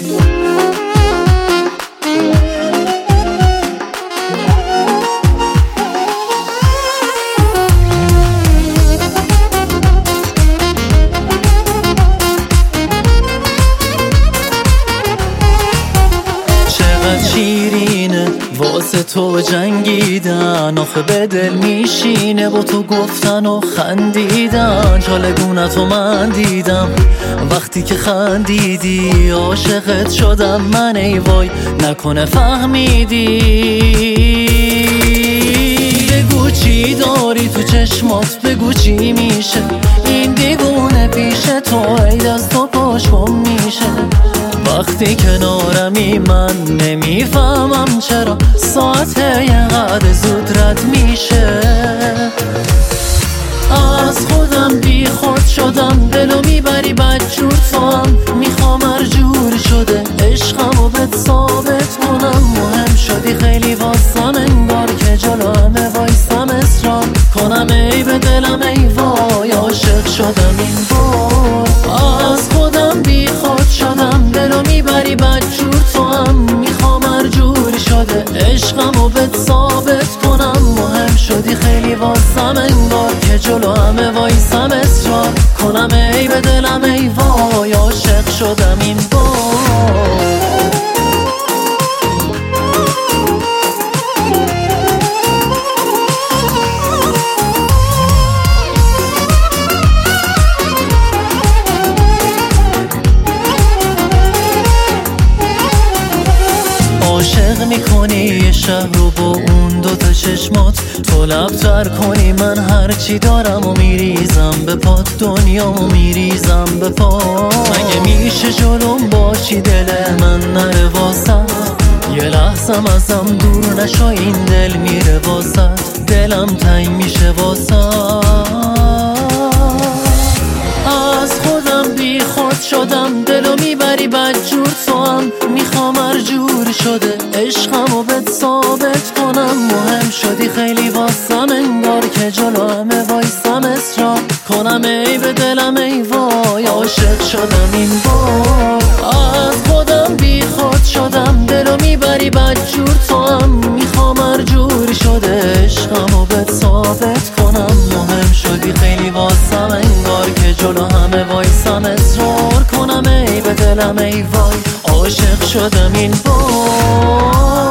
شیرینه واسه تو جنگیدن، آخه به دل میشینه با تو گفتن و خندیدن. چالگونتو من دیدم وقتی که خندیدی، عاشقت شدم من ای وای نکنه فهمیدی. بگو چی داری تو چشمات، بگو چی میشه این دیوونه پیش تو، ای دست و پاش گم میشه. وقتی کنارمی من نمیفهمم چرا ساعت یه قدر زود رد میشه. از خودم بی خود شدم، دلو میبری بدجور تو هم میخوام هرجور شده عشقمو بهت ثابت کنم. مهم شدی خیلی واسم انگار که جلو همه وایسم اصرار کنم، ای به دلم ای وای عاشق شدم این بار. از خودم بی خود شدم، دلو میبری بدجور تو هم میخوام هرجور شده عشقمو بهت ثابت کنم. مهم شدی خیلی واسم انگار که جلو همه وایسم اصرار کنم، ای به دلم ای وای عاشق شدم این بار. عاشق میکنی یه شهر رو با اون دوتا چشمات، تو لبتر کنی من هرچی دارم و میریزم به پات، دنیامو میریزم به پات. مگه میشه جلوم باشی دل من نره واسط، یه لحظم ازم دور نشو این دل میره واسط، دلم تنگ میشه واسط. از خودم بی خود شدم، دلو میبری بدجور تو هم میخوام هرجور شده عشقمو بهت ثابت کنم. مهم شدی خیلی واسم انگار که جلو همه وایسم اصرار کنم، ای به دلم ای وای عاشق شدم این بار. از خودم بی خود شدم، دلو میبری بدجور تو هم میخوام هرجور شده عشقمو بهت ثابت کنم. مهم شدی خیلی واسم انگار که جلو همه وایسم اصرار کنم، ای به دلم ای وای عاشق شدم این بار.